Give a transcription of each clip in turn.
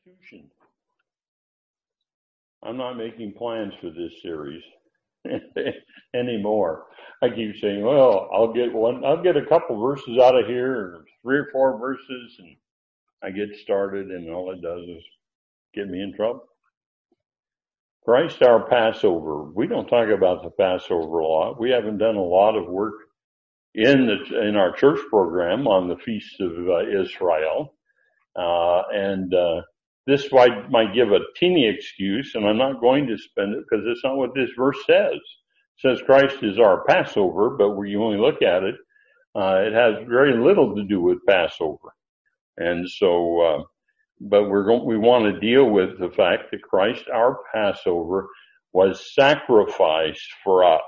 Substitution. I'm not making plans for this series anymore. I keep saying, well, I'll get a couple verses out of here, or 3 or 4 verses, and I get started, and all it does is get me in trouble. Christ, our Passover. We don't talk about the Passover a lot. We haven't done a lot of work in our church program on the Feast of Israel, and this might give a teeny excuse, and I'm not going to spend it because it's not what this verse says. It says Christ is our Passover, but when you only look at it, it has very little to do with Passover. And so, but we want to deal with the fact that Christ, our Passover, was sacrificed for us,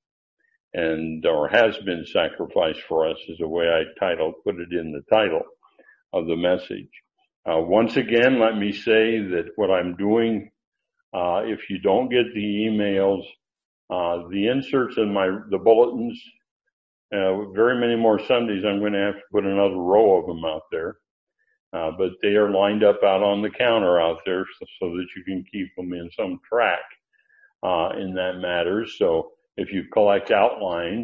or has been sacrificed for us, is the way I put it in the title of the message. Once again, let me say that what I'm doing, if you don't get the emails, the inserts in the bulletins, very many more Sundays, I'm going to have to put another row of them out there. But they are lined up out on the counter out there so that you can keep them in some track, in that matter. So if you collect outlines,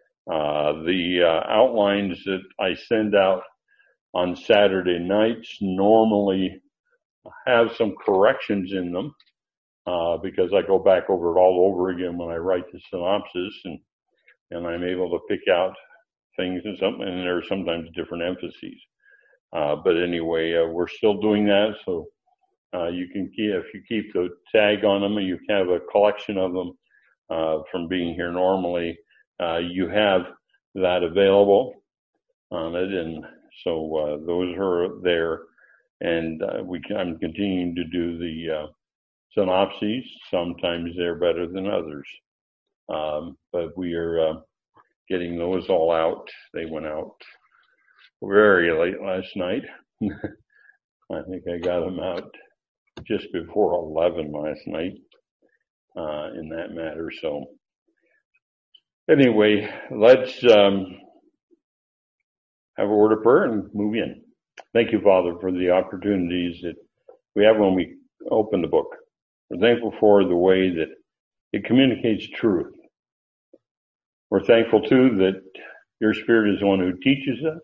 the outlines that I send out on Saturday nights normally have some corrections in them, because I go back over it all over again when I write the synopsis, and I'm able to pick out things and there are sometimes different emphases. But anyway, we're still doing that, so you can if you keep the tag on them, and you have a collection of them from being here normally, you have that available on it, and so those are there, and I'm continuing to do the synopses. Sometimes they're better than others, but we are getting those all out. They went out very late last night. I think I got them out just before 11 last night, in that matter. So anyway, let's have a word of prayer and move in. Thank you, Father, for the opportunities that we have when we open the book. We're thankful for the way that it communicates truth. We're thankful, too, that your Spirit is the one who teaches us.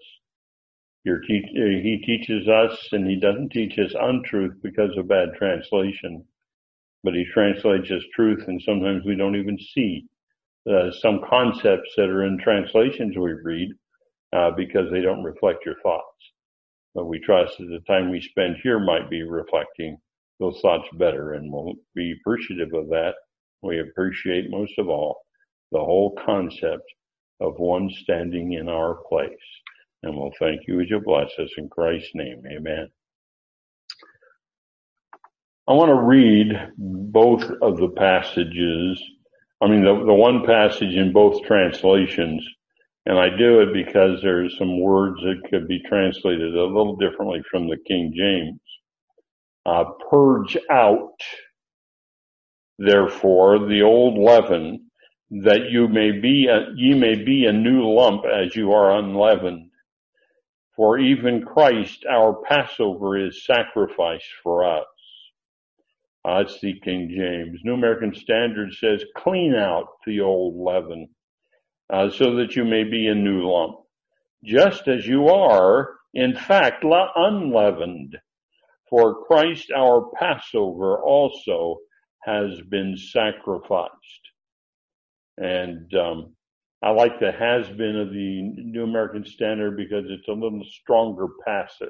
He teaches us, and he doesn't teach us untruth because of bad translation, but he translates us truth, and sometimes we don't even see some concepts that are in translations we read because they don't reflect your thoughts. But we trust that the time we spend here might be reflecting those thoughts better, and we'll be appreciative of that. We appreciate most of all the whole concept of one standing in our place. And we'll thank you as you bless us in Christ's name. Amen. I want to read both of the passages. The one passage in both translations. And I do it because there's some words that could be translated a little differently from the King James. Purge out, therefore, the old leaven, that ye may be a new lump as you are unleavened. For even Christ, our Passover, is sacrificed for us. That's the King James. New American Standard says, clean out the old leaven, so that you may be a new lump, just as you are, in fact, unleavened. For Christ, our Passover, also has been sacrificed. And I like the has been of the New American Standard because it's a little stronger passive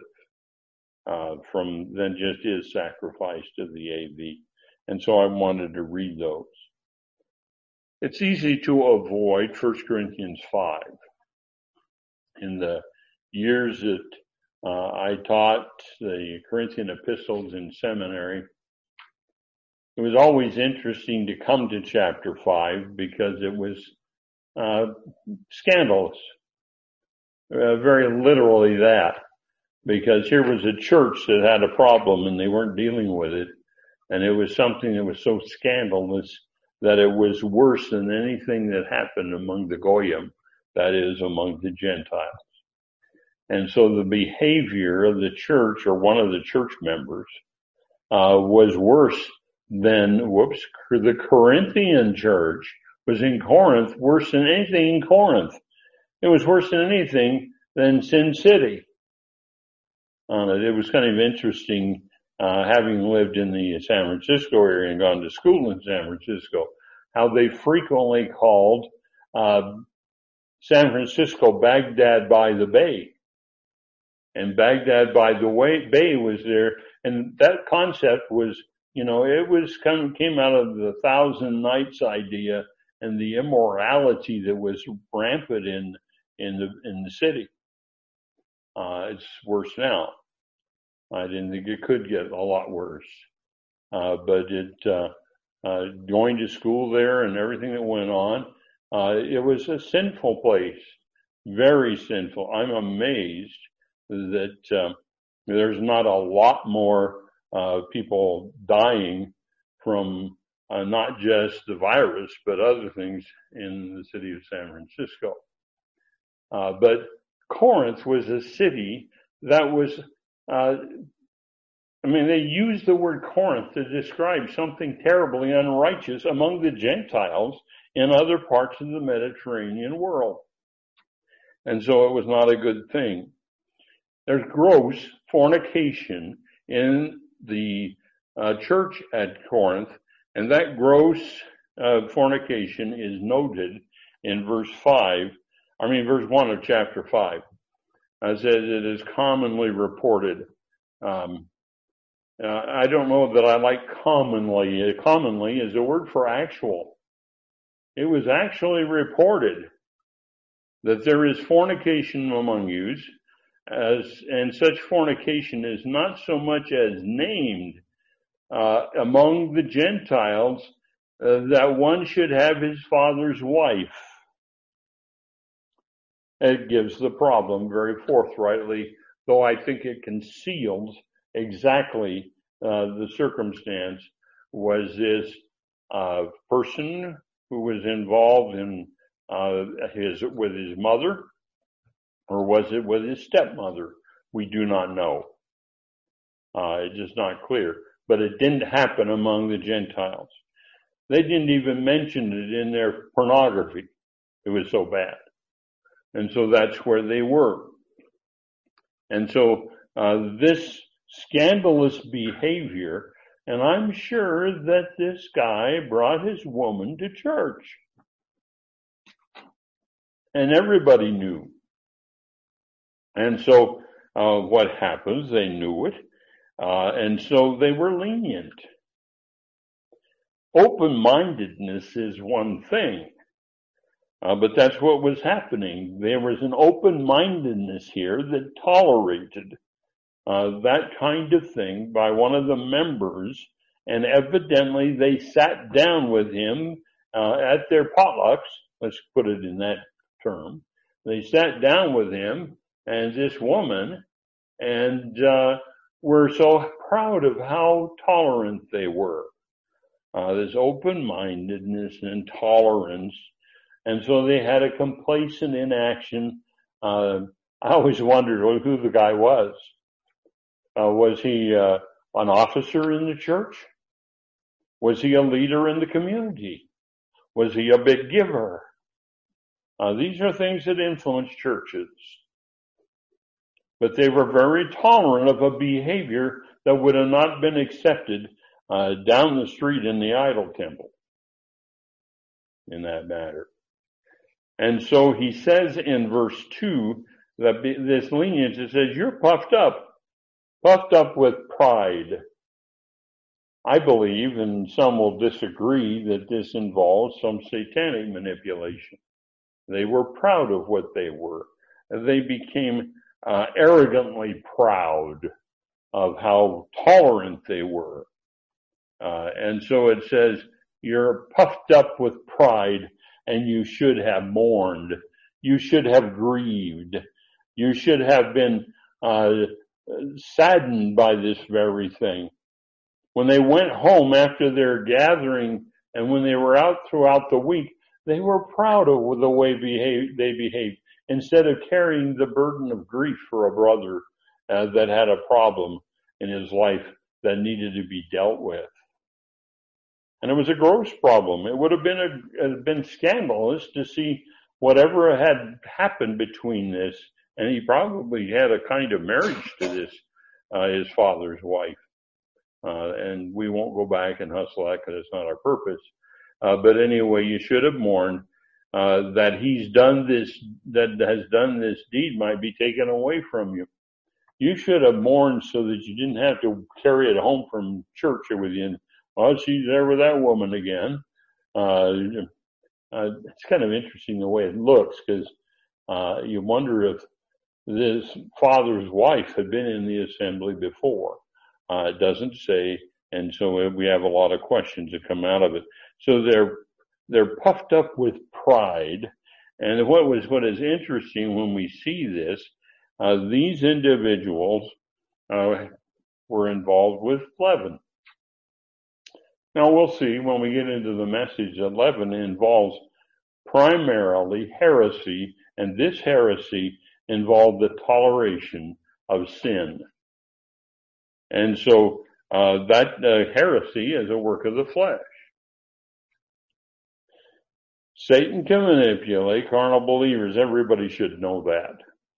than just is sacrificed of the AV. And so I wanted to read those. It's easy to avoid 1 Corinthians 5. In the years that I taught the Corinthian epistles in seminary, it was always interesting to come to chapter 5 because it was scandalous. Very literally that. Because here was a church that had a problem and they weren't dealing with it. And it was something that was so scandalous that it was worse than anything that happened among the Goyim, that is, among the Gentiles. And so the behavior of the church, or one of the church members, was worse than, the Corinthian church was in Corinth, worse than anything in Corinth. It was worse than anything than Sin City. It was kind of interesting, having lived in the San Francisco area and gone to school in San Francisco, how they frequently called San Francisco Baghdad by the Bay. And Baghdad by the Bay was there, and that concept was, it came out of the Thousand Nights idea and the immorality that was rampant in the city. It's worse now. I didn't think it could get a lot worse, but going to school there and everything that went on, it was a sinful place, very sinful. I'm amazed that there's not a lot more people dying from not just the virus, but other things in the city of San Francisco. But Corinth was a city that was, they used the word Corinth to describe something terribly unrighteous among the Gentiles in other parts of the Mediterranean world. And so it was not a good thing. There's gross fornication in the church at Corinth, and that gross fornication is noted in verse 1 of chapter 5. It says it is commonly reported. I don't know that I like commonly. Commonly is a word for actual. It was actually reported that there is fornication among you, and such fornication is not so much as named among the Gentiles that one should have his father's wife. It gives the problem very forthrightly, though I think it conceals exactly the circumstance. Was this person who was involved in with his mother, or was it with his stepmother? We do not know. It's just not clear. But it didn't happen among the Gentiles. They didn't even mention it in their pornography. It was so bad. And so that's where they were. And so this scandalous behavior, and I'm sure that this guy brought his woman to church. And everybody knew. And so what happens, they knew it. And so they were lenient. Open-mindedness is one thing. But that's what was happening. There was an open-mindedness here that tolerated that kind of thing by one of the members, and evidently they sat down with him at their potlucks, let's put it in that term. They sat down with him and this woman, and were so proud of how tolerant they were. This open-mindedness and tolerance. And so they had a complacent inaction. I always wondered who the guy was. Was he an officer in the church? Was he a leader in the community? Was he a big giver? These are things that influence churches. But they were very tolerant of a behavior that would have not been accepted down the street in the idol temple in that matter. And so he says in verse 2 that this lenience, it says, you're puffed up with pride. I believe, and some will disagree, that this involves some satanic manipulation. They were proud of what they were. They became arrogantly proud of how tolerant they were. And so it says, you're puffed up with pride, and you should have mourned. You should have grieved. You should have been saddened by this very thing. When they went home after their gathering and when they were out throughout the week, they were proud of the way they behaved, instead of carrying the burden of grief for a brother that had a problem in his life that needed to be dealt with. And it was a gross problem. It would have been scandalous to see whatever had happened between this, and he probably had a kind of marriage to this, his father's wife. And we won't go back and hustle that because it's not our purpose. But anyway, you should have mourned that he's done this, that has done this deed might be taken away from you. You should have mourned so that you didn't have to carry it home from church with you. And, well, she's there with that woman again. It's kind of interesting the way it looks, because you wonder if this father's wife had been in the assembly before. It doesn't say, and so we have a lot of questions that come out of it. So they're puffed up with pride. And what is interesting when we see this, these individuals were involved with leaven. Now we'll see when we get into the message that leaven involves primarily heresy, and this heresy involved the toleration of sin. And so that heresy is a work of the flesh. Satan can manipulate carnal believers. Everybody should know that.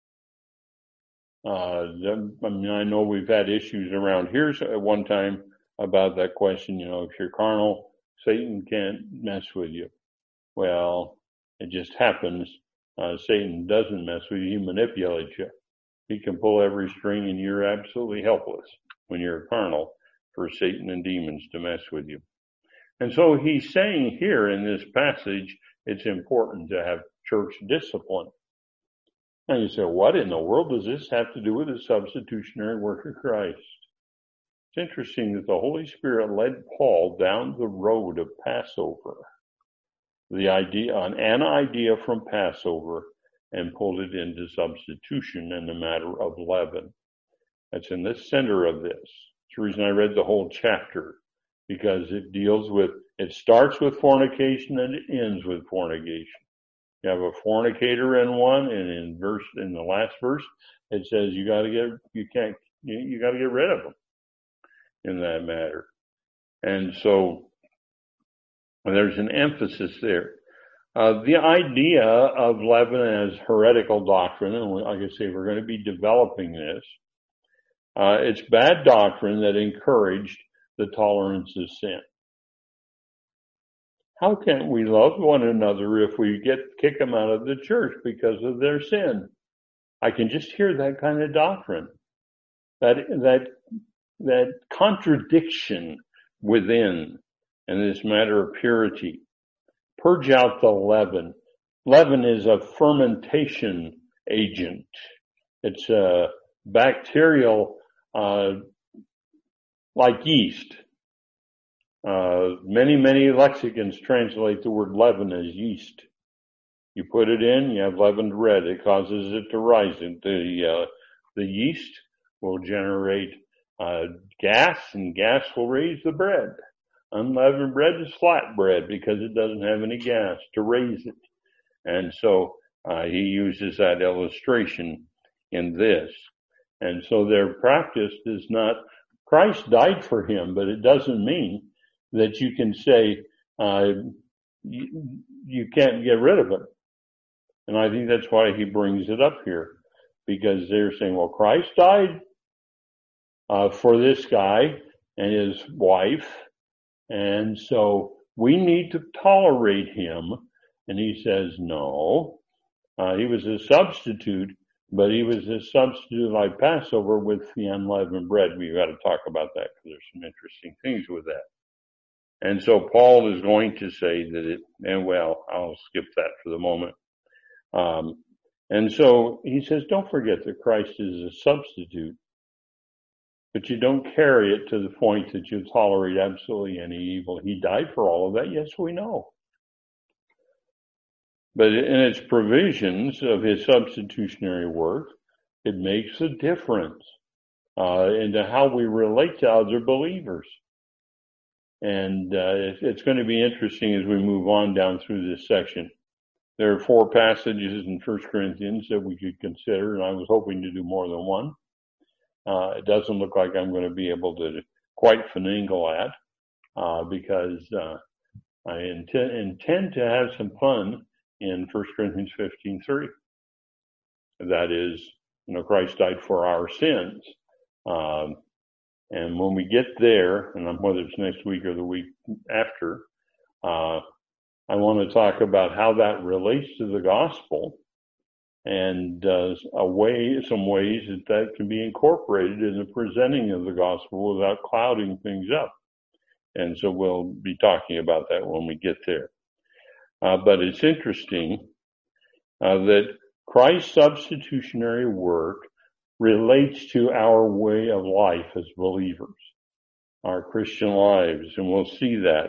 I know we've had issues around here at one time about that question. If you're carnal, Satan can't mess with you. Well, it just happens. Satan doesn't mess with you. He manipulates you. He can pull every string, and you're absolutely helpless when you're carnal for Satan and demons to mess with you. And so he's saying here in this passage, it's important to have church discipline. And you say, what in the world does this have to do with the substitutionary work of Christ? It's interesting that the Holy Spirit led Paul down the road of Passover, an idea from Passover, and pulled it into substitution in the matter of leaven. That's in the center of this. It's the reason I read the whole chapter, because it starts with fornication and it ends with fornication. You have a fornicator in one, and in the last verse, it says you got to get rid of them in that matter. And so there's an emphasis there. The idea of leaven as heretical doctrine, and like I say, we're going to be developing this. It's bad doctrine that encouraged the tolerance of sin. How can we love one another if we kick them out of the church because of their sin? I can just hear that kind of doctrine, that contradiction within in this matter of purity. Purge out the leaven. Leaven is a fermentation agent. It's a bacterial, like yeast. Many lexicons translate the word leaven as yeast. You put it in, you have leavened bread. It causes it to rise. The yeast will generate gas, and gas will raise the bread. Unleavened bread is flat bread because it doesn't have any gas to raise it. And so he uses that illustration in this. And so their practice does not, Christ died for him, but it doesn't mean that you can say you can't get rid of him. And I think that's why he brings it up here, because they're saying, well, Christ died for this guy and his wife, and so we need to tolerate him. And he says, no, he was a substitute, but he was a substitute like Passover with the unleavened bread. We've got to talk about that because there's some interesting things with that. And so Paul is going to say that I'll skip that for the moment. And so he says, don't forget that Christ is a substitute, but you don't carry it to the point that you tolerate absolutely any evil. He died for all of that. Yes, we know. But in its provisions of his substitutionary work, it makes a difference into how we relate to other believers. And it's going to be interesting as we move on down through this section. There are 4 passages in 1 Corinthians that we could consider, and I was hoping to do more than one. It doesn't look like I'm going to be able to quite finagle at, because I intend to have some fun in 1 Corinthians 15:3. That is, Christ died for our sins. And when we get there, and whether it's next week or the week after, I want to talk about how that relates to the gospel, and some ways that can be incorporated in the presenting of the gospel without clouding things up. And so we'll be talking about that when we get there. But it's interesting that Christ's substitutionary work relates to our way of life as believers, our Christian lives, and we'll see that.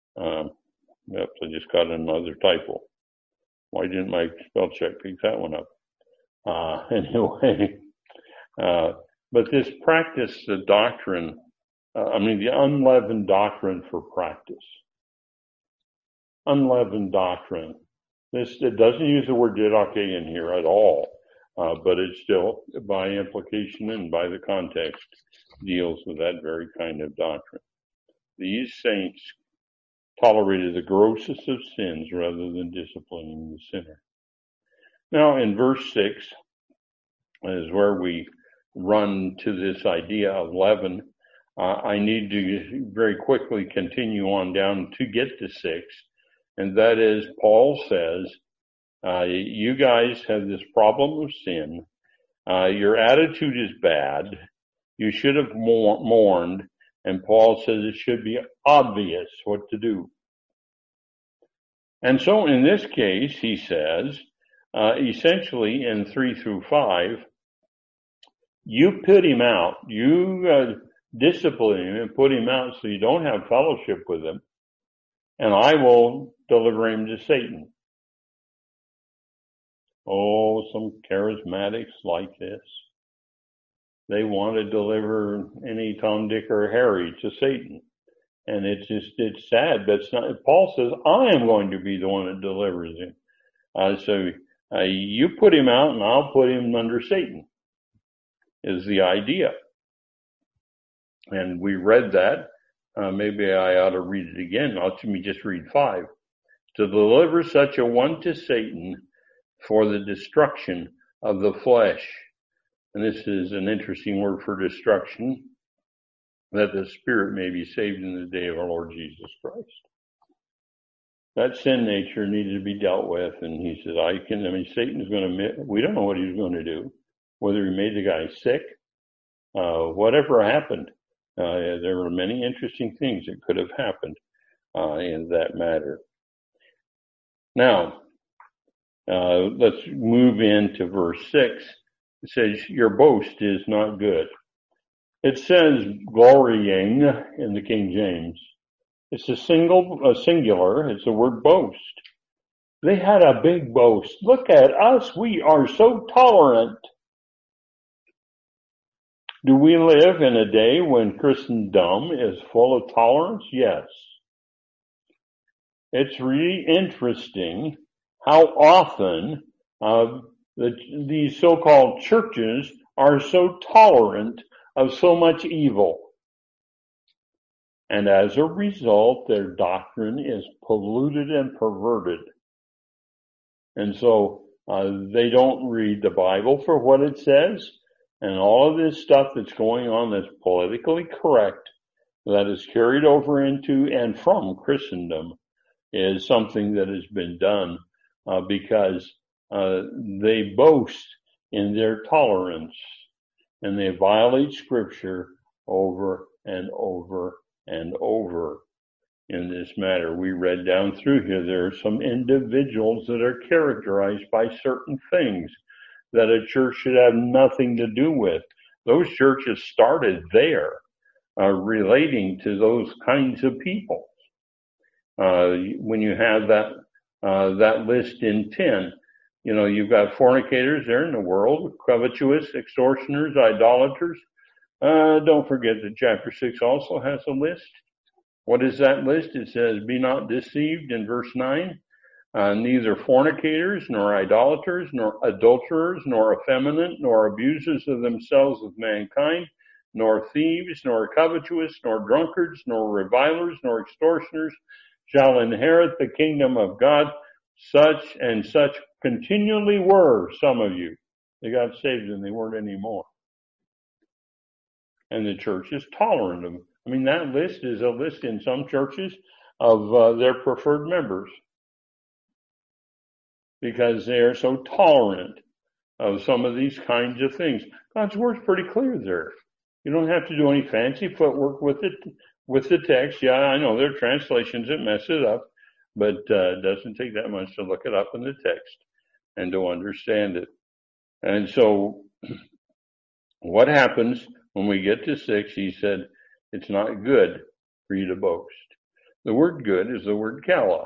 I just got another typo. Why didn't my spell check pick that one up? Anyway, but this practice, the doctrine, the unleavened doctrine for practice. Unleavened doctrine. It doesn't use the word didache in here at all, but it still, by implication and by the context, deals with that very kind of doctrine. These saints tolerated the grossest of sins rather than disciplining the sinner. Now, in verse 6 is where we run to this idea of leaven. I need to very quickly continue on down to get to 6, and that is, Paul says, you guys have this problem of sin. Your attitude is bad. You should have mourned. And Paul says it should be obvious what to do. And so in this case, he says, essentially in 3-5, you put him out. You discipline him and put him out so you don't have fellowship with him. And I will deliver him to Satan. Oh, some charismatics like this. They want to deliver any Tom, Dick, or Harry to Satan. And it's sad. That's not, Paul says, I am going to be the one that delivers him. So you put him out and I'll put him under Satan, is the idea. And we read that. Maybe I ought to read it again. Let me just read 5. To deliver such a one to Satan for the destruction of the flesh. And this is an interesting word for destruction, that the spirit may be saved in the day of our Lord Jesus Christ. That sin nature needed to be dealt with, and he says, Satan's going to, we don't know what he's going to do, whether he made the guy sick, whatever happened. There were many interesting things that could have happened in that matter. Now, let's move into verse 6. It says, your boast is not good. It says glorying in the King James. It's a singular. It's the word boast. They had a big boast. Look at us. We are so tolerant. Do we live in a day when Christendom is full of tolerance? Yes. It's really interesting how often these so-called churches are so tolerant of so much evil. And as a result, their doctrine is polluted and perverted. And so they don't read the Bible for what it says. And all of this stuff that's going on that's politically correct, that is carried over into and from Christendom, is something that has been done because they boast in their tolerance, and they violate Scripture over and over and over. In this matter, we read down through here, there are some individuals that are characterized by certain things that a church should have nothing to do with. Those churches started there, relating to those kinds of people. When you have that list in 10, you've got fornicators there in the world, covetous, extortioners, idolaters. Don't forget that chapter 6 also has a list. What is that list? It says, be not deceived in verse 9. Neither fornicators, nor idolaters, nor adulterers, nor effeminate, nor abusers of themselves with mankind, nor thieves, nor covetous, nor drunkards, nor revilers, nor extortioners shall inherit the kingdom of God. Such and such continually were some of you. They got saved and they weren't anymore. And the church is tolerant of them. I mean, that list is a list in some churches of their preferred members, because they are so tolerant of some of these kinds of things. God's word's pretty clear there. You don't have to do any fancy footwork with it, with the text. Yeah, I know there are translations that mess it up, but it doesn't take that much to look it up in the text and to understand it. And so what happens when we get to 6? He said, it's not good for you to boast. The word good is the word kalos.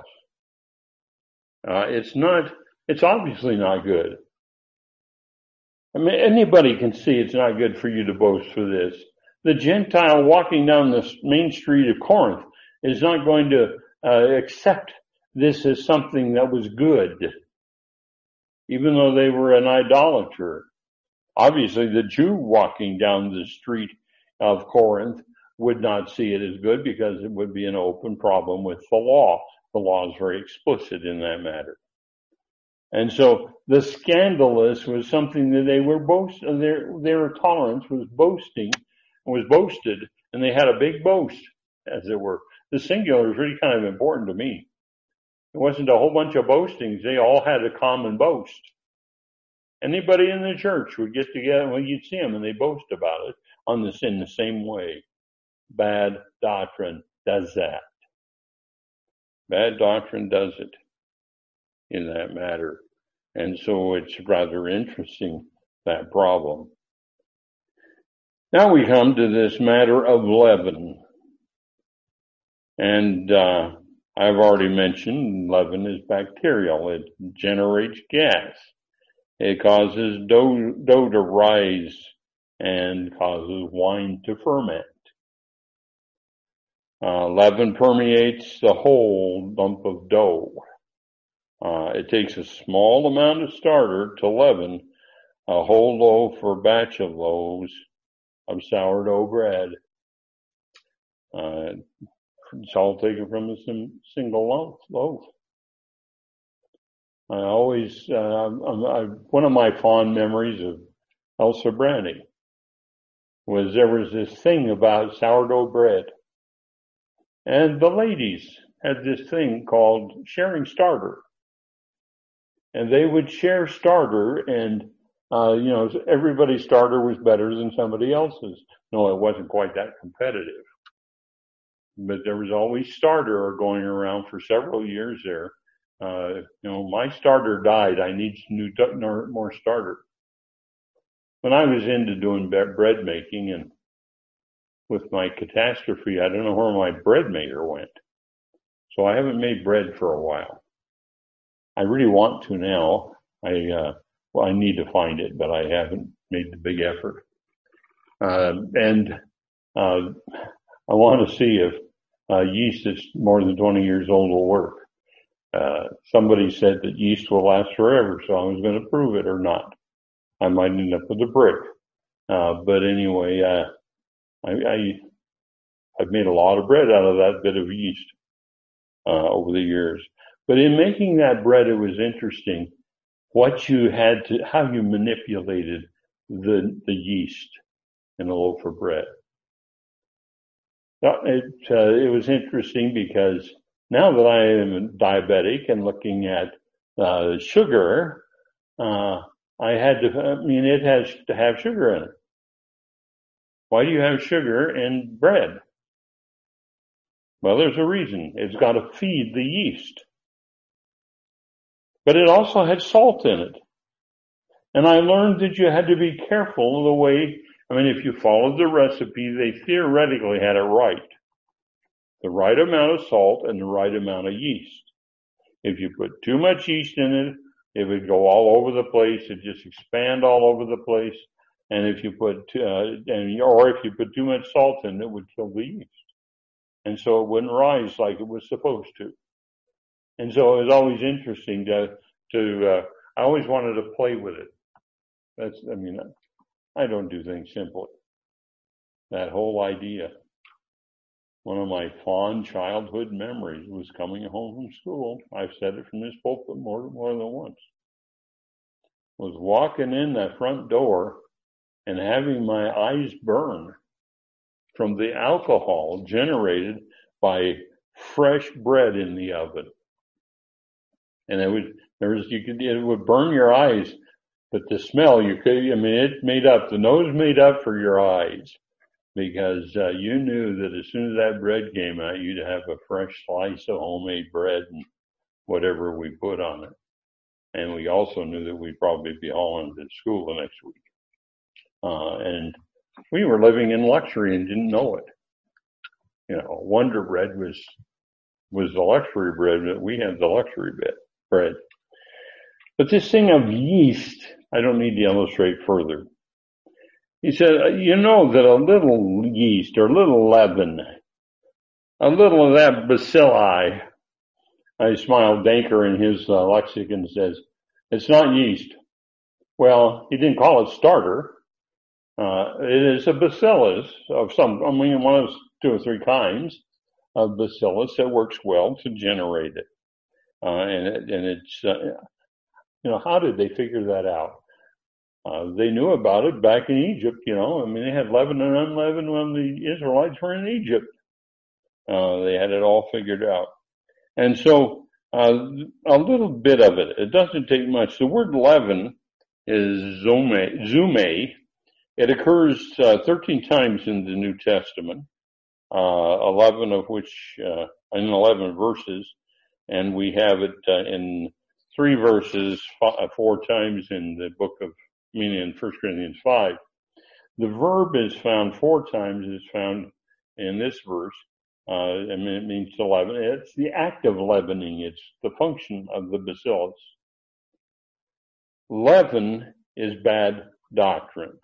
It's obviously not good. I mean, anybody can see it's not good for you to boast for this. The Gentile walking down the main street of Corinth is not going to accept this as something that was good, even though they were an idolater. Obviously, the Jew walking down the street of Corinth would not see it as good, because it would be an open problem with the law. The law is very explicit in that matter. And so the scandalous was something that they were boasting, their tolerance was boasted, and they had a big boast, as it were. The singular is really kind of important to me. It wasn't a whole bunch of boastings. They all had a common boast. Anybody in the church would get together, well, you'd see them and they boast about it in the same way. Bad doctrine does that. Bad doctrine does it in that matter. And so it's rather interesting, that problem. Now we come to this matter of leaven. And I've already mentioned leaven is bacterial. It generates gas. It causes dough to rise and causes wine to ferment. Leaven permeates the whole lump of dough. It takes a small amount of starter to leaven a whole loaf or batch of loaves of sourdough bread. It's all taken from a single loaf. One of my fond memories of Elsa Brandy was there was this thing about sourdough bread. And the ladies had this thing called sharing starter. And they would share starter, and everybody's starter was better than somebody else's. No, it wasn't quite that competitive. But there was always starter going around for several years there. My starter died. I need more starter. When I was into doing bread making, and with my catastrophe, I don't know where my bread maker went. So I haven't made bread for a while. I really want to now. I need to find it, but I haven't made the big effort. I want to see if yeast that's more than 20 years old will work. Somebody said that yeast will last forever, so I was going to prove it or not. I might end up with a brick. But anyway, I've made a lot of bread out of that bit of yeast over the years. But in making that bread, it was interesting how you manipulated the yeast in a loaf of bread. It was interesting because now that I am diabetic and looking at sugar, it has to have sugar in it. Why do you have sugar in bread? Well, there's a reason. It's got to feed the yeast. But it also had salt in it. And I learned that you had to be careful of the way, if you followed the recipe, they theoretically had it right. The right amount of salt and the right amount of yeast. If you put too much yeast in it, it would go all over the place. It'd just expand all over the place. And if you put too much salt in it, it would kill the yeast. And so it wouldn't rise like it was supposed to. And so it was always interesting I always wanted to play with it. I don't do things simply. that whole idea. One of my fond childhood memories was coming home from school. I've said it from this pulpit more than once. Was walking in that front door and having my eyes burn from the alcohol generated by fresh bread in the oven. And it would burn your eyes, but the smell, the nose made up for your eyes, because you knew that as soon as that bread came out, you'd have a fresh slice of homemade bread and whatever we put on it. And we also knew that we'd probably be hauling to school the next week. And we were living in luxury and didn't know it. Wonder Bread was the luxury bread, but we had the luxury bread. But this thing of yeast, I don't need to illustrate further. He said, you know that a little yeast or a little leaven, a little of that bacilli. I smiled. Danker in his lexicon says, it's not yeast. Well, he didn't call it starter. It is a bacillus of one of 2 or 3 kinds of bacillus that works well to generate it. How did they figure that out? They knew about it back in Egypt, they had leavened and unleavened when the Israelites were in Egypt. They had it all figured out. And so, a little bit of it. It doesn't take much. The word leaven is zume. It occurs 13 times in the New Testament, 11 of which in 11 verses, and we have it in 3 verses, 4 times in the book of, in 1 Corinthians 5. The verb is found 4 times. It's found in this verse. It means to leaven. It's the act of leavening. It's the function of the bacillus. Leaven is bad doctrine.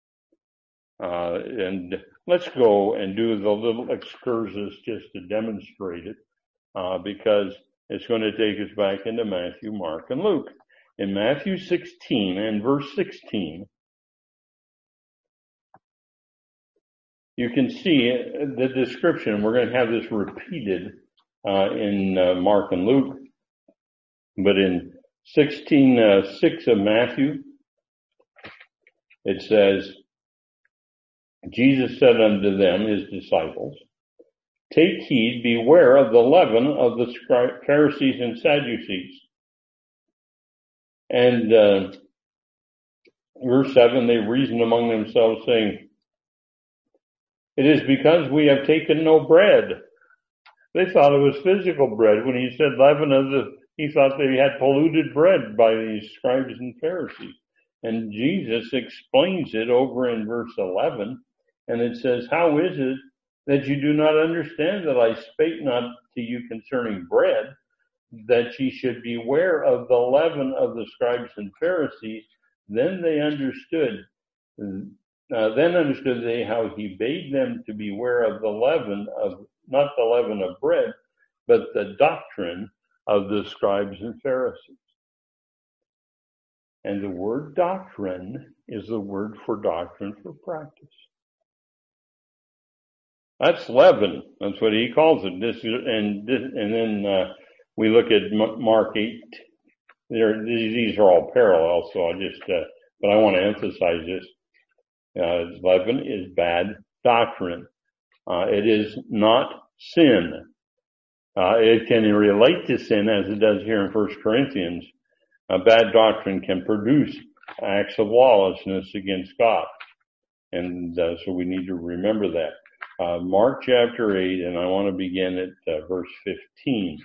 And let's go and do the little excursus just to demonstrate it, because it's going to take us back into Matthew, Mark, and Luke. In Matthew 16 and verse 16, you can see the description. We're going to have this repeated in Mark and Luke. But in 16:6 of Matthew, it says, Jesus said unto them, his disciples, take heed, beware of the leaven of the Pharisees and Sadducees. And verse 7, they reasoned among themselves, saying, it is because we have taken no bread. They thought it was physical bread. When he said leaven he thought they had polluted bread by these scribes and Pharisees. And Jesus explains it over in verse 11. And it says, how is it that you do not understand that I spake not to you concerning bread, that ye should beware of the leaven of the scribes and Pharisees? Then understood they how he bade them to beware of the leaven of, not the leaven of bread, but the doctrine of the scribes and Pharisees. And the word doctrine is the word for doctrine for practice. That's leaven. That's what he calls it. And then we look at Mark 8. These are all parallel, so but I want to emphasize this. Leaven is bad doctrine. It is not sin. It can relate to sin as it does here in 1 Corinthians. Bad doctrine can produce acts of lawlessness against God. And so we need to remember that. Mark chapter 8, and I want to begin at verse 15.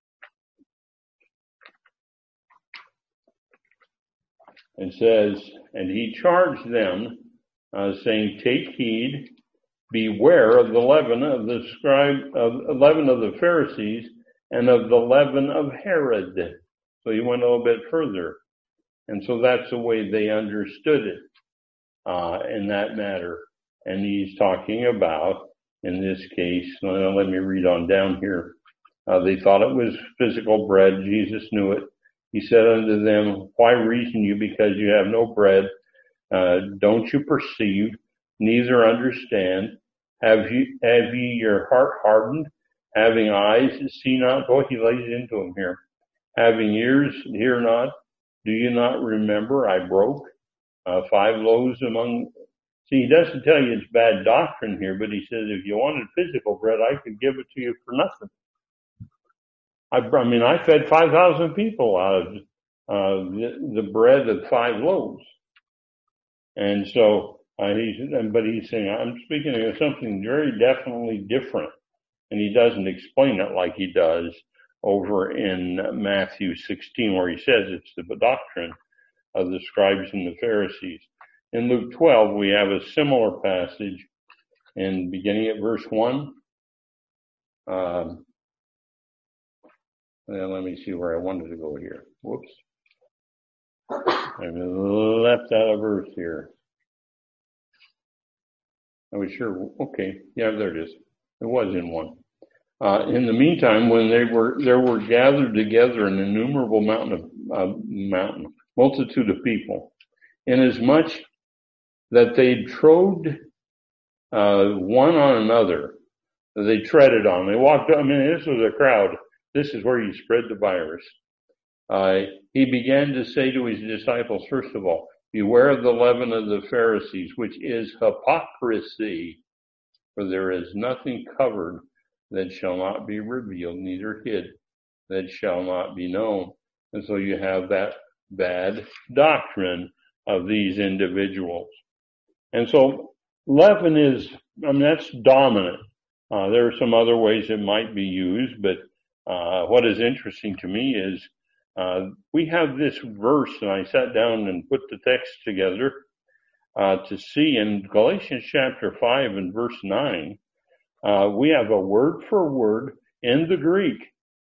It says, and he charged them, saying, take heed, beware of the leaven of the Pharisees and of the leaven of Herod. So he went a little bit further. And so that's the way they understood it in that matter. And he's talking about, in this case, let me read on down here. They thought it was physical bread. Jesus knew it. He said unto them, why reason you because you have no bread? Don't you perceive, neither understand? Have ye your heart hardened? Having eyes, see not? Boy, he lays into them here. Having ears, hear not? Do you not remember I broke 5 loaves among... See, he doesn't tell you it's bad doctrine here, but he says if you wanted physical bread, I could give it to you for nothing. I fed 5,000 people out of the bread of 5 loaves. And so he's saying, I'm speaking of something very definitely different. And he doesn't explain it like he does over in Matthew 16, where he says it's the doctrine of the scribes and the Pharisees. In Luke 12, we have a similar passage, and beginning at verse 1. Let me see where I wanted to go here. Whoops. I left out a verse here. I was sure. Okay. Yeah, there it is. It was in 1. In the meantime, when there were gathered together an innumerable multitude of people, inasmuch that they trod one on another, they treaded on. They walked. This was a crowd. This is where you spread the virus. He began to say to his disciples, first of all, beware of the leaven of the Pharisees, which is hypocrisy, for there is nothing covered that shall not be revealed, neither hid that shall not be known. And so you have that bad doctrine of these individuals. And so leaven is, that's dominant. There are some other ways it might be used, but what is interesting to me is we have this verse, and I sat down and put the text together to see in Galatians chapter 5 and verse 9, we have a word for word in the Greek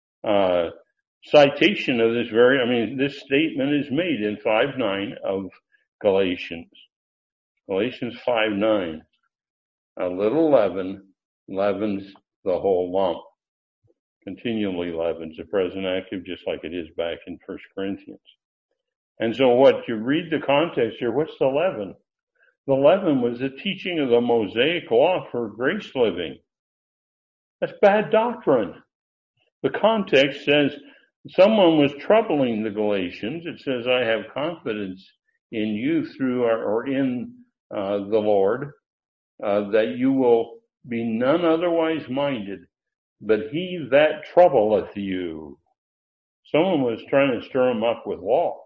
citation of this this statement is made in 5:9 of Galatians. Galatians 5:9. A little leaven leavens the whole lump. Continually leavens, the present active, just like it is back in 1 Corinthians. And so what you read the context here, what's the leaven? The leaven was the teaching of the Mosaic law for grace living. That's bad doctrine. The context says someone was troubling the Galatians. It says, I have confidence in you in the Lord, that you will be none otherwise minded, but he that troubleth you. Someone was trying to stir him up with law.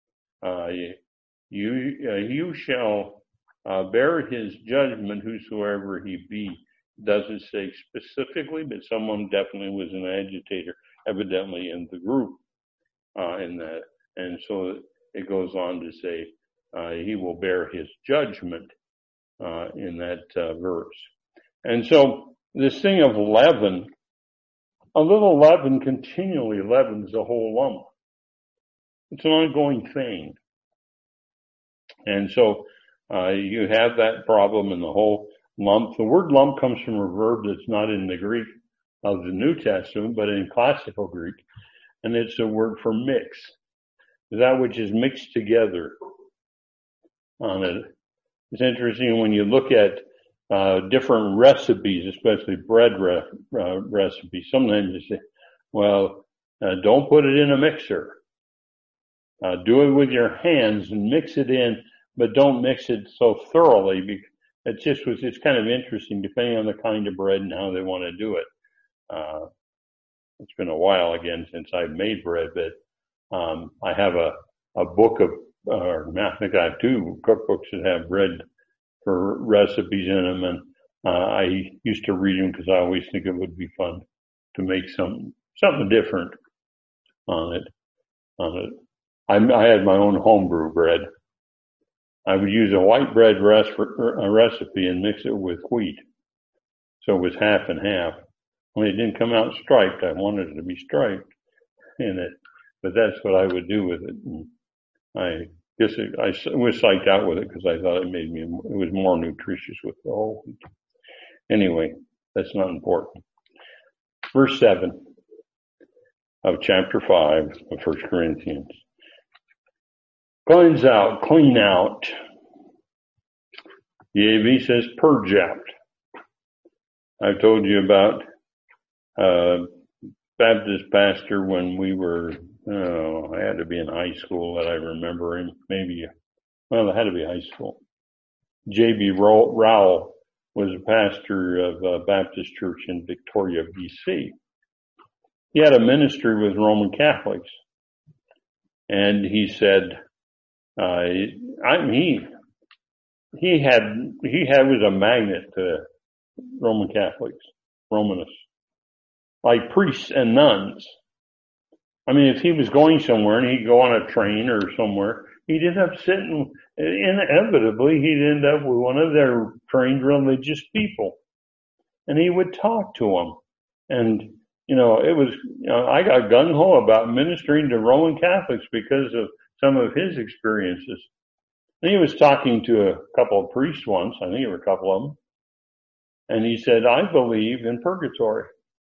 You shall bear his judgment, whosoever he be. Doesn't say specifically, but someone definitely was an agitator, evidently in the group, in that. And so it goes on to say, he will bear his judgment, in that verse. And so this thing of leaven, a little leaven continually leavens the whole lump. It's an ongoing thing. And so you have that problem in the whole lump. The word lump comes from a verb that's not in the Greek of the New Testament, but in classical Greek. And it's a word for mix. That which is mixed together on it. It's interesting when you look at different recipes, especially bread recipes. Sometimes they say, well, don't put it in a mixer. Do it with your hands and mix it in, but don't mix it so thoroughly. It's kind of interesting depending on the kind of bread and how they want to do it. It's been a while again since I've made bread, but I have a book of, I think I have 2 cookbooks that have bread for recipes in them, and I used to read them because I always think it would be fun to make something different on it. I had my own homebrew bread. I would use a white bread recipe and mix it with wheat, so it was half and half. When it didn't come out striped, I wanted it to be striped in it, but that's what I would do with it. And I guess I was psyched out with it because I thought it was more nutritious with the whole wheat. Anyway, that's not important. Verse 7 of chapter 5 of 1 Corinthians. Cleanse out, clean out. The AV says purge out. I've told you about Baptist pastor when we were, I had to be in high school that I remember him. Maybe, well, it had to be high school. J.B. Rowell was a pastor of a Baptist church in Victoria, B.C. He had a ministry with Roman Catholics. And he said, he was a magnet to Roman Catholics, Romanists, like priests and nuns. I mean, if he was going somewhere and he'd go on a train or somewhere, he'd end up sitting, inevitably, he'd end up with one of their trained religious people. And he would talk to them. And, it was, I got gung-ho about ministering to Roman Catholics because of some of his experiences. And he was talking to a couple of priests once, I think there were a couple of them. And he said, I believe in purgatory.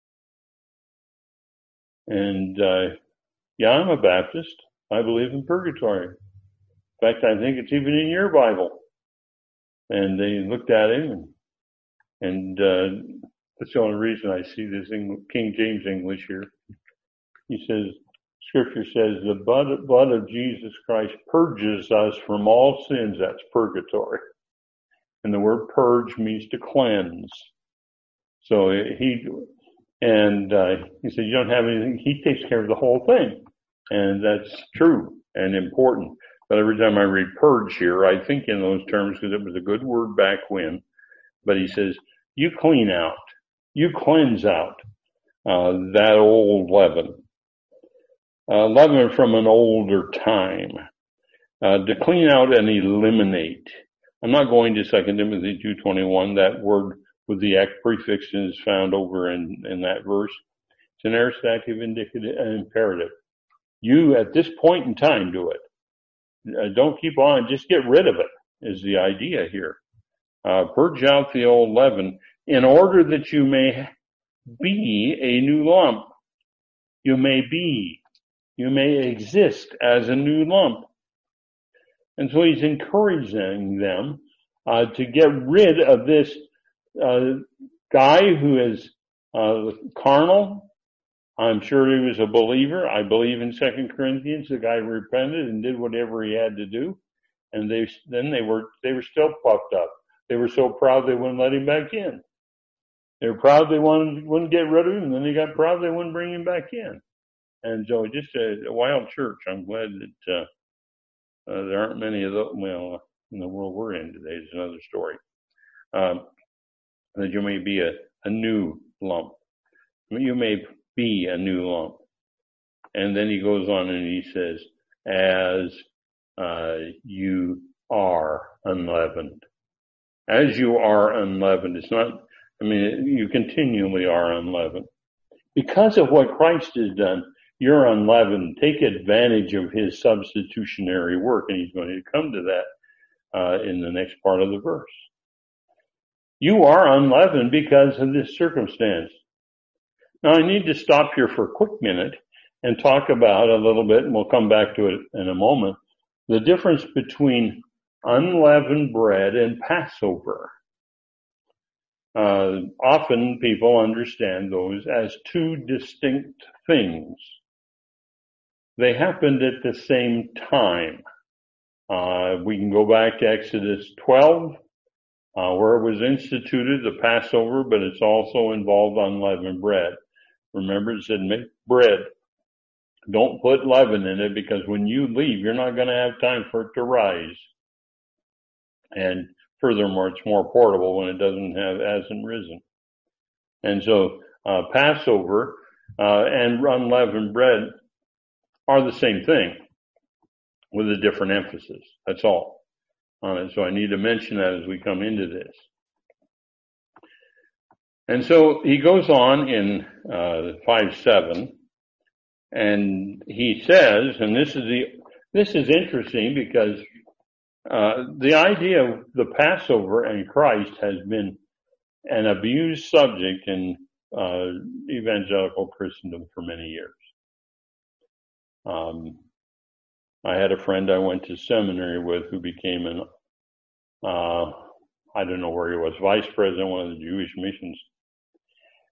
And, I'm a Baptist. I believe in purgatory. In fact, I think it's even in your Bible. And they looked at him and that's the only reason I see this King James English here. He says, Scripture says, the blood of Jesus Christ purges us from all sins. That's purgatory. And the word purge means to cleanse. So he said, you don't have anything. He takes care of the whole thing. And that's true and important. But every time I read purge here, I think in those terms because it was a good word back when. But he says, you clean out. You cleanse out that old leaven. Leaven from an older time. To clean out and eliminate. I'm not going to 2 Timothy 2:21. That word with the act prefix is found over in that verse. It's an aorist active indicative and imperative. You, at this point in time, do it. Don't keep on. Just get rid of it is the idea here. Purge out the old leaven in order that you may be a new lump. You may exist as a new lump. And so he's encouraging them to get rid of this guy who is carnal. I'm sure he was a believer. I believe in 2 Corinthians, the guy repented and did whatever he had to do. And they were still puffed up. They were so proud they wouldn't let him back in. They were proud they wouldn't get rid of him, and then they got proud they wouldn't bring him back in. And so just a wild church. I'm glad that there aren't many of those. Well, in the world we're in today is another story. That you may be a new lump. You may be a new lump. And then he goes on and he says, as you are unleavened. As you are unleavened. It's not, you continually are unleavened. Because of what Christ has done, you're unleavened. Take advantage of his substitutionary work. And he's going to come to that in the next part of the verse. You are unleavened because of this circumstance. Now I need to stop here for a quick minute and talk about a little bit, and we'll come back to it in a moment, the difference between unleavened bread and Passover. Often people understand those as two distinct things. They happened at the same time. We can go back to Exodus 12, where it was instituted, the Passover, but it's also involved unleavened bread. Remember, it said make bread. Don't put leaven in it because when you leave, you're not going to have time for it to rise. And furthermore, it's more portable when it hasn't risen. And so, Passover, and unleavened bread are the same thing with a different emphasis. That's all on it. So I need to mention that as we come into this. And so he goes on in 5:7, and he says, and this is interesting because the idea of the Passover and Christ has been an abused subject in evangelical Christendom for many years. I had a friend I went to seminary with who became I don't know where he was, vice president of one of the Jewish missions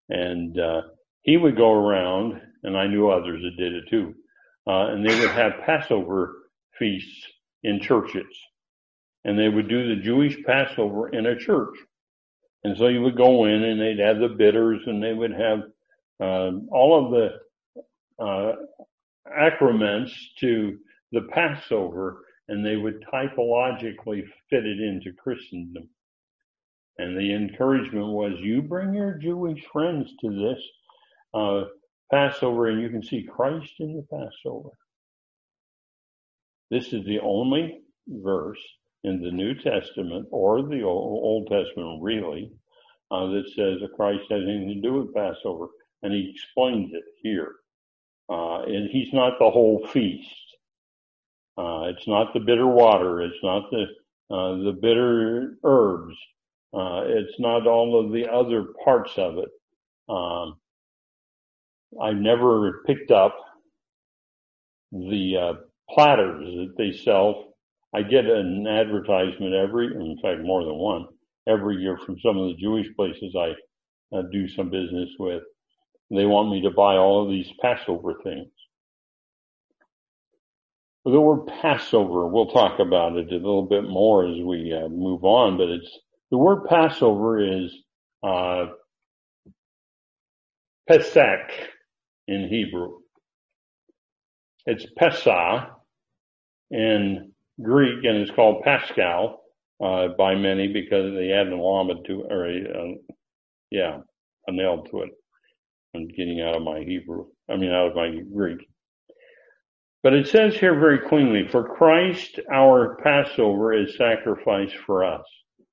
And he would go around, and I knew others that did it too, and they would have Passover feasts in churches. And they would do the Jewish Passover in a church. And so you would go in, and they'd have the bitters, and they would have all of the accoutrements to the Passover, and they would typologically fit it into Christendom. And the encouragement was, you bring your Jewish friends to this Passover, and you can see Christ in the Passover. This is the only verse in the New Testament, or the Old Testament really, that says that Christ has anything to do with Passover. And he explains it here. And he's not the whole feast. It's not the bitter water. It's not the bitter herbs. It's not all of the other parts of it. I've never picked up the platters that they sell. I get an advertisement in fact more than one, every year from some of the Jewish places I do some business with. They want me to buy all of these Passover things. The word Passover, we'll talk about it a little bit more as we move on, but the word Passover is Pesach in Hebrew. It's Pesach in Greek, and it's called Pascal by many because they add an lamed to, or a nail to it. I'm getting out of my Greek. But it says here very cleanly, for Christ our Passover is sacrificed for us.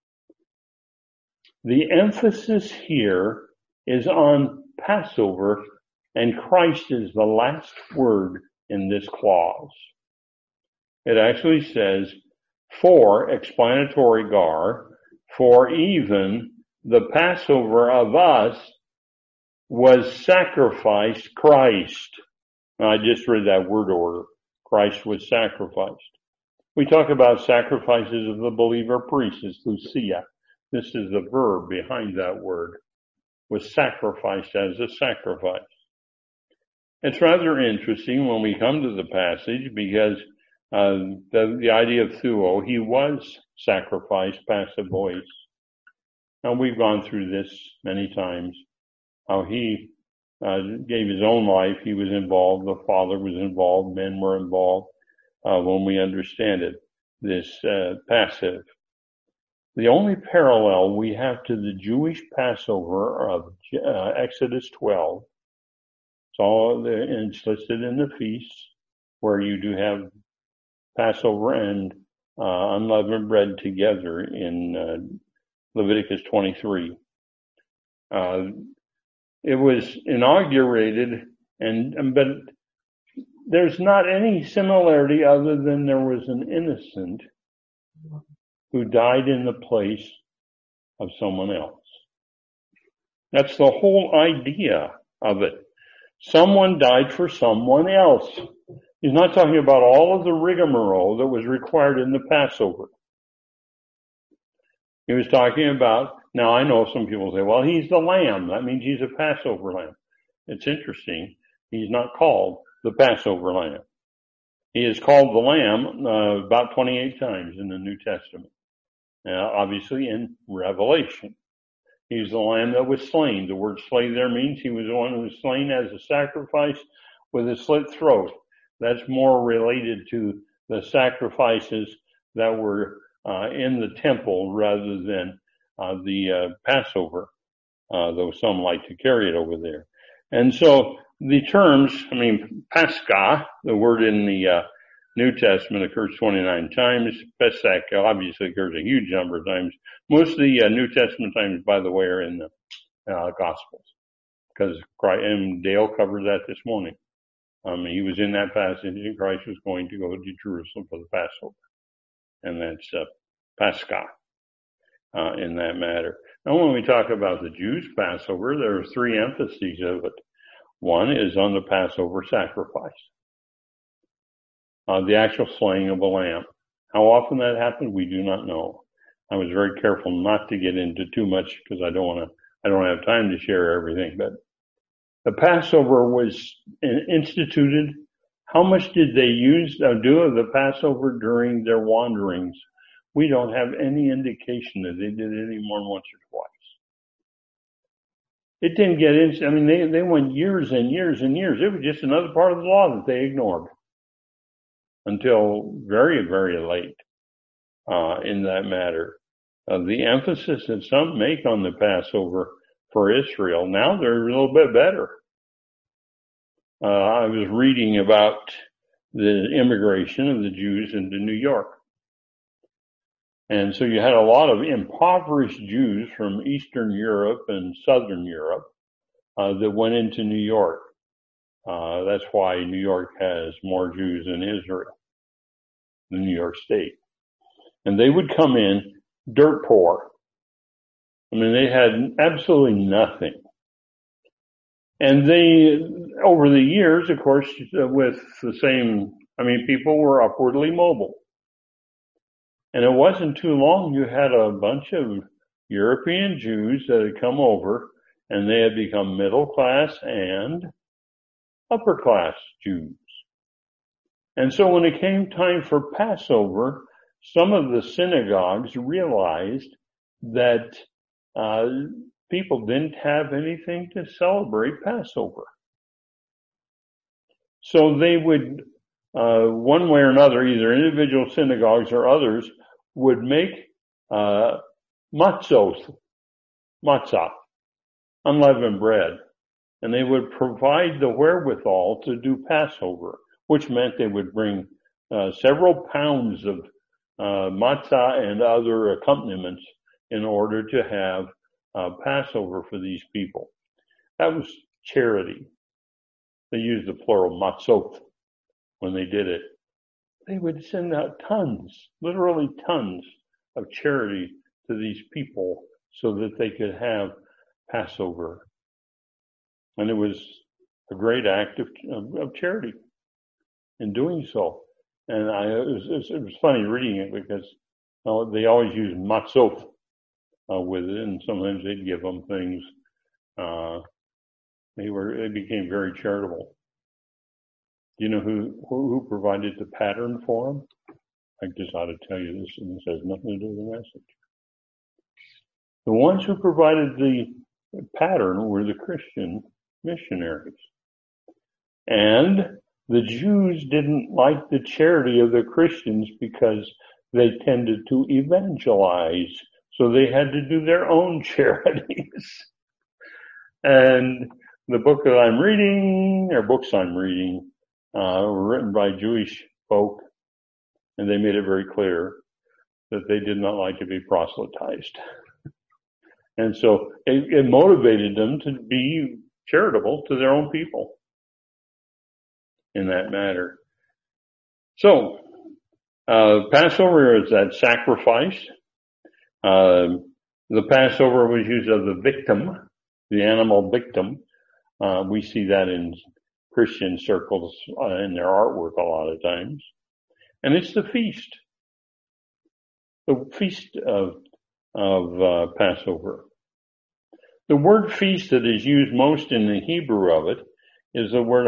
The emphasis here is on Passover, and Christ is the last word in this clause. It actually says, for explanatory gar, for even the Passover of us was sacrificed Christ. Now, I just read that word order. Christ was sacrificed. We talk about sacrifices of the believer priest as Lucia. This is the verb behind that word. Was sacrificed as a sacrifice. It's rather interesting when we come to the passage because the idea of thuo, he was sacrificed, passive voice. Now we've gone through this many times, how he gave his own life, he was involved, the Father was involved, men were involved, when we understand it, this passive. The only parallel we have to the Jewish Passover of Exodus 12, it's listed in the feasts, where you do have Passover and unleavened bread together in Leviticus 23. It was inaugurated, but there's not any similarity other than there was an innocent who died in the place of someone else. That's the whole idea of it. Someone died for someone else. He's not talking about all of the rigmarole that was required in the Passover. He was talking about, now I know some people say, well, he's the lamb. That means he's a Passover lamb. It's interesting. He's not called the Passover lamb. He is called the lamb about 28 times in the New Testament. Obviously in Revelation. He's the lamb that was slain. The word slain there means he was the one who was slain as a sacrifice with a slit throat. That's more related to the sacrifices that were in the temple rather than the Passover, though some like to carry it over there. And so the terms, Pascha, the word in the New Testament occurs 29 times. Pesach obviously occurs a huge number of times. Most of the New Testament times, by the way, are in the Gospels. Because and Dale covered that this morning. He was in that passage, and Christ was going to go to Jerusalem for the Passover. And that's Pascha in that matter. Now, when we talk about the Jews' Passover, there are three emphases of it. One is on the Passover sacrifice. The actual slaying of a lamb. How often that happened, we do not know. I was very careful not to get into too much because I don't want to I don't have time to share everything, but the Passover was instituted. How much did they do of the Passover during their wanderings? We don't have any indication that they did it any more than once or twice. It didn't get in. I mean, they went years and years and years. It was just another part of the law that they ignored until very, very late in that matter. The emphasis that some make on the Passover for Israel, now they're a little bit better. I was reading about the immigration of the Jews into New York. And so you had a lot of impoverished Jews from Eastern Europe and Southern Europe that went into New York. That's why New York has more Jews than Israel, the New York State. And they would come in dirt poor. I mean, they had absolutely nothing. And they, over the years, of course, with the same, people were upwardly mobile. And it wasn't too long, you had a bunch of European Jews that had come over, and they had become middle class and upper class Jews. And so when it came time for Passover, some of the synagogues realized that people didn't have anything to celebrate Passover. So they would, one way or another, either individual synagogues or others, would make matzah, unleavened bread, and they would provide the wherewithal to do Passover, which meant they would bring several pounds of matzah and other accompaniments in order to have Passover for these people. That was charity. They used the plural matzot when they did it. They would send out tons, literally tons of charity to these people so that they could have Passover. And it was a great act of charity in doing so. And it was funny reading it because they always use matzot with it, and sometimes they'd give them things. They became very charitable. Do you know who provided the pattern for them? I just ought to tell you this, and this has nothing to do with the message. The ones who provided the pattern were the Christian missionaries. And the Jews didn't like the charity of the Christians because they tended to evangelize. So they had to do their own charities. And the book that I'm reading, or books I'm reading, were written by Jewish folk, and they made it very clear that they did not like to be proselytized. And so it motivated them to be charitable to their own people in that matter. So, Passover is that sacrifice. The Passover was used of the victim, the animal victim. We see that in Christian circles in their artwork a lot of times. And it's the feast of Passover. The word feast that is used most in the Hebrew of it is the word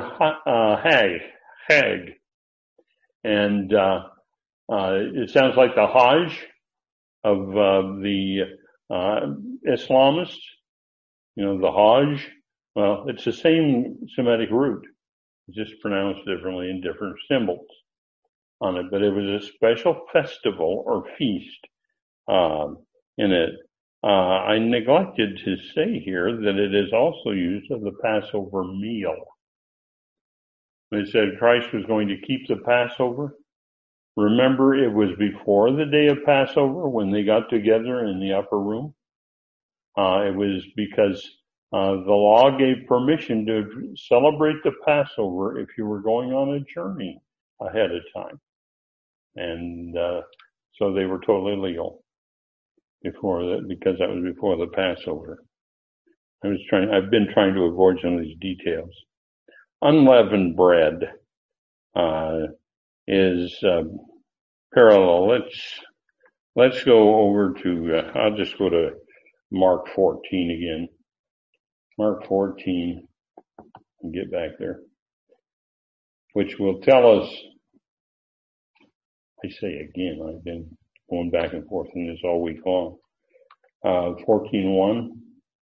Hag. And it sounds like the Hajj of the Islamists. The Hajj. Well, it's the same Semitic root. It's just pronounced differently in different symbols on it. But it was a special festival or feast in it. I neglected to say here that it is also used of the Passover meal. They said Christ was going to keep the Passover. Remember, it was before the day of Passover when they got together in the upper room. It was because the law gave permission to celebrate the Passover if you were going on a journey ahead of time. And so they were totally legal before that, because that was before the Passover. I've been trying to avoid some of these details. Unleavened bread is parallel. Let's go over to, I'll just go to Mark 14 again. Mark 14, and get back there, which will tell us, I say again, I've been going back and forth in this all week long. 14:1.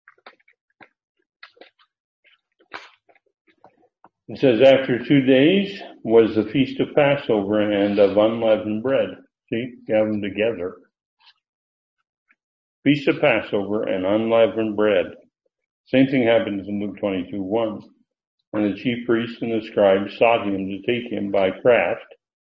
It says, after 2 days was the feast of Passover and of unleavened bread. See, you have them together. Feast of Passover and unleavened bread. Same thing happens in Luke 22:1. And the chief priests and the scribes sought him to take him by craft,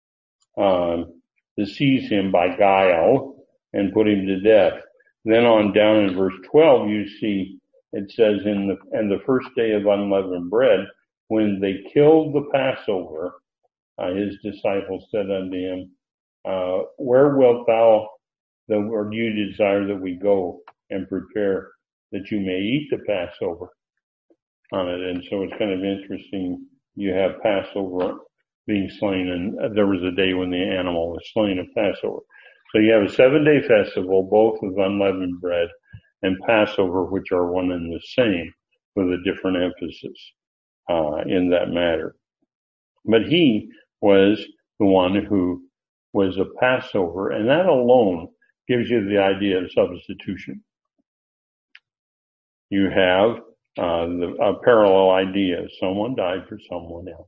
to seize him by guile and put him to death. Then on down in verse 12, you see it says, and the first day of unleavened bread, when they killed the Passover, his disciples said unto him, where wilt thou, or do you desire that we go and prepare that you may eat the Passover on it? And so it's kind of interesting. You have Passover being slain, and there was a day when the animal was slain of Passover. So you have a 7-day festival, both of unleavened bread and Passover, which are one and the same, with a different emphasis in that matter. But he was the one who was a Passover, and that alone gives you the idea of substitution. You have a parallel idea. Someone died for someone else.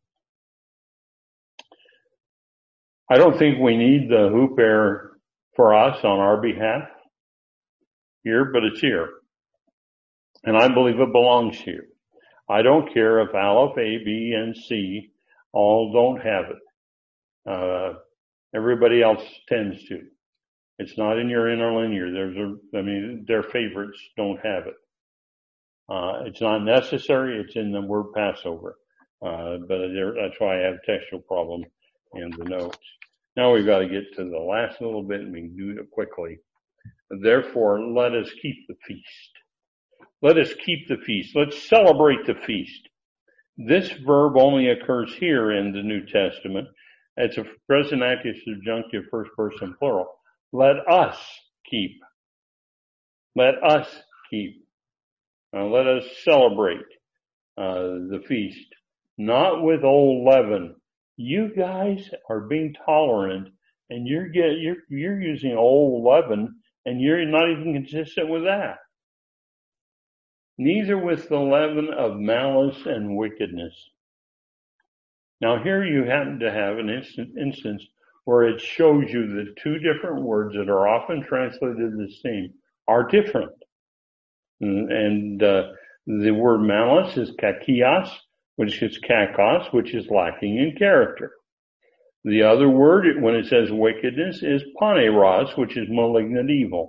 I don't think we need the Huper for us on our behalf here, but it's here. And I believe it belongs here. I don't care if Aleph, A, B, and C all don't have it. Everybody else tends to. It's not in your interlinear. Their favorites don't have it. It's not necessary. It's in the word Passover. But that's why I have a textual problem in the notes. Now we've got to get to the last little bit, and we can do it quickly. Therefore, let us keep the feast. Let us keep the feast. Let's celebrate the feast. This verb only occurs here in the New Testament. It's a present active subjunctive, first person plural. Let us keep. Let us keep. Let us celebrate the feast. Not with old leaven. You guys are being tolerant, and you're using old leaven, and you're not even consistent with that. Neither with the leaven of malice and wickedness. Now here you happen to have an instance where it shows you that two different words that are often translated the same are different. And the word malice is kakios, which is kakos, which is lacking in character. The other word, when it says wickedness, is paneros, which is malignant evil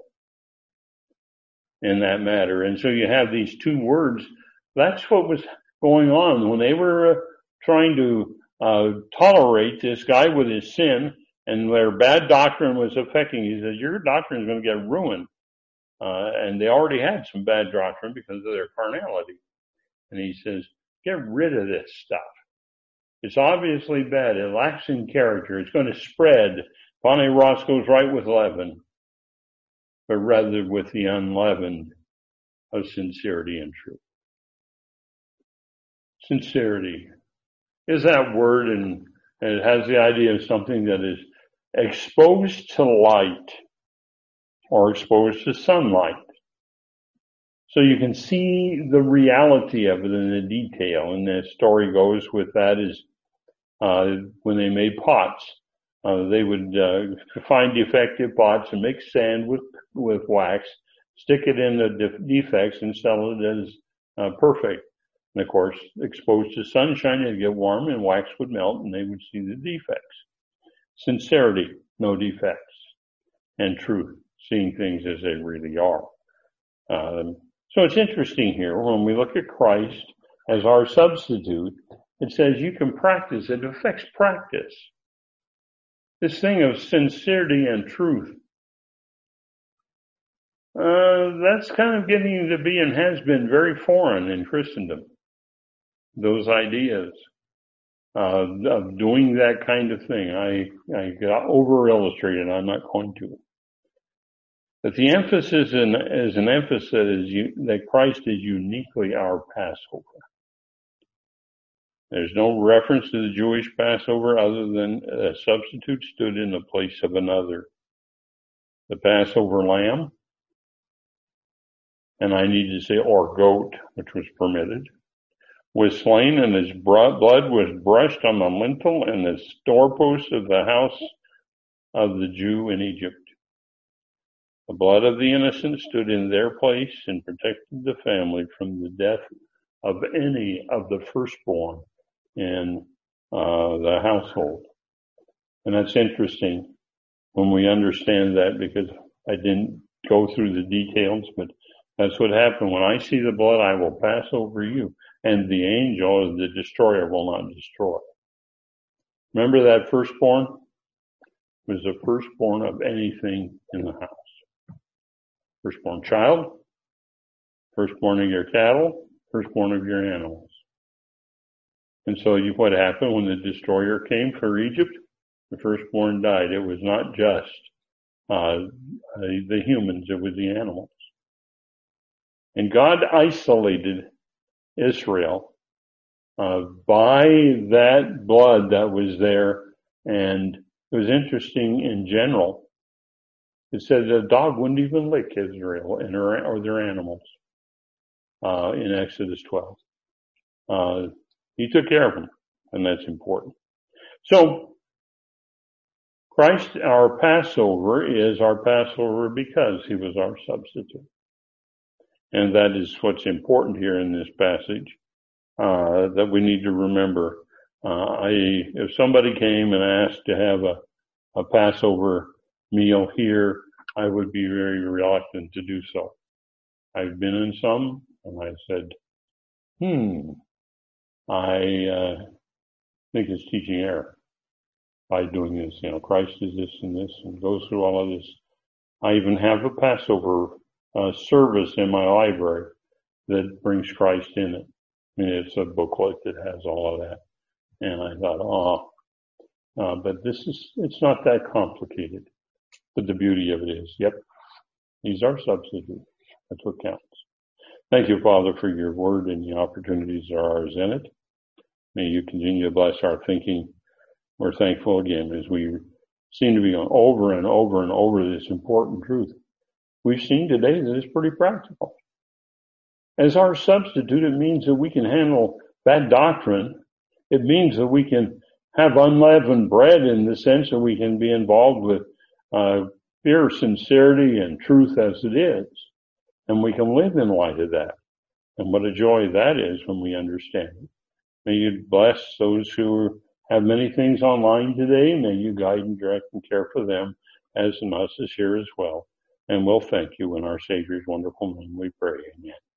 in that matter. And so you have these two words. That's what was going on when they were trying to tolerate this guy with his sin, and their bad doctrine was affecting. He says, your doctrine is going to get ruined. And they already had some bad doctrine because of their carnality. And he says, get rid of this stuff. It's obviously bad. It lacks in character. It's going to spread. Paneros goes right with leaven, but rather with the unleavened of sincerity and truth. Sincerity is that word, and it has the idea of something that is exposed to light or exposed to sunlight. So you can see the reality of it in the detail. And the story goes with that is when they made pots, they would find defective pots and mix sand with wax, stick it in the defects, and sell it as perfect. And of course, exposed to sunshine, it'd get warm and wax would melt and they would see the defects. Sincerity, no defects. And truth, seeing things as they really are. So it's interesting here when we look at Christ as our substitute, it says you can practice. It affects practice. This thing of sincerity and truth, that's kind of getting to be and has been very foreign in Christendom. Those ideas of doing that kind of thing. I got over illustrated. I'm not going to. But the emphasis is an emphasis that Christ is uniquely our Passover. There's no reference to the Jewish Passover other than a substitute stood in the place of another. The Passover lamb, and I need to say, or goat, which was permitted, was slain, and his blood was brushed on the lintel and the doorposts of the house of the Jew in Egypt. The blood of the innocent stood in their place and protected the family from the death of any of the firstborn in the household. And that's interesting when we understand that, because I didn't go through the details, but that's what happened. When I see the blood, I will pass over you, and the angel of the destroyer will not destroy. Remember that firstborn was the firstborn of anything in the house. Firstborn child, firstborn of your cattle, firstborn of your animals. And so what happened when the destroyer came for Egypt? The firstborn died. It was not just the humans, it was the animals. And God isolated Israel by that blood that was there. And it was interesting in general. It said that a dog wouldn't even lick Israel or their animals in Exodus 12. He took care of them, and that's important. So Christ, our Passover, is our Passover because he was our substitute. And that is what's important here in this passage, that we need to remember. If somebody came and asked to have a Passover meal here, I would be very reluctant to do so. I've been in some, and I said, I think it's teaching error by doing this. Christ is this and this, and goes through all of this. I even have a Passover service in my library that brings Christ in it. I mean, it's a booklet that has all of that. And I thought, but it's not that complicated. But the beauty of it is, he's our substitute. That's what counts. Thank you, Father, for your word and the opportunities that are ours in it. May you continue to bless our thinking. We're thankful again as we seem to be going over and over and over this important truth. We've seen today that it's pretty practical. As our substitute, it means that we can handle that doctrine. It means that we can have unleavened bread in the sense that we can be involved with pure sincerity and truth as it is. And we can live in light of that. And what a joy that is when we understand it. May you bless those who have many things online today. May you guide and direct and care for them as in us is here as well. And we'll thank you in our Savior's wonderful name we pray. Amen.